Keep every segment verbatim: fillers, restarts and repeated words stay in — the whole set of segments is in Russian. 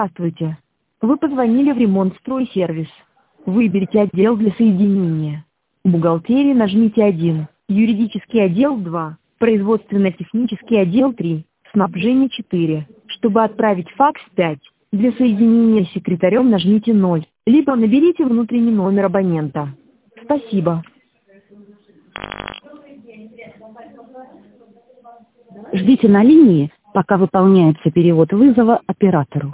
Здравствуйте. Вы позвонили в ремонт-стройсервис. Выберите отдел для соединения. Бухгалтерия нажмите один, юридический отдел два, производственно-технический отдел три, снабжение четыре. Чтобы отправить факс пять, для соединения с секретарем нажмите ноль, либо наберите внутренний номер абонента. Спасибо. Ждите на линии, пока выполняется перевод вызова оператору.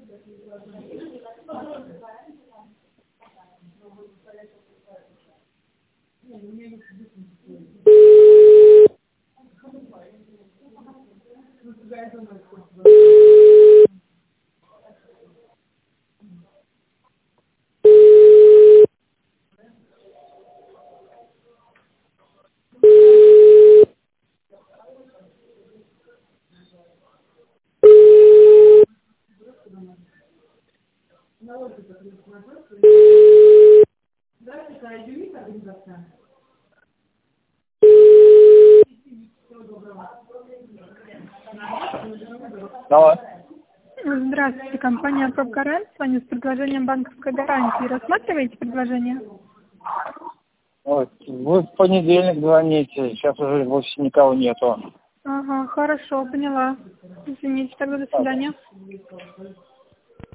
Алло. Здравствуйте, компания «Пробгарант». Звоню с предложением банковской гарантии. Рассматриваете предложение? Ой, вы в понедельник звоните, сейчас уже вовсе никого нету. Ага, хорошо, поняла. Извините, тогда до свидания.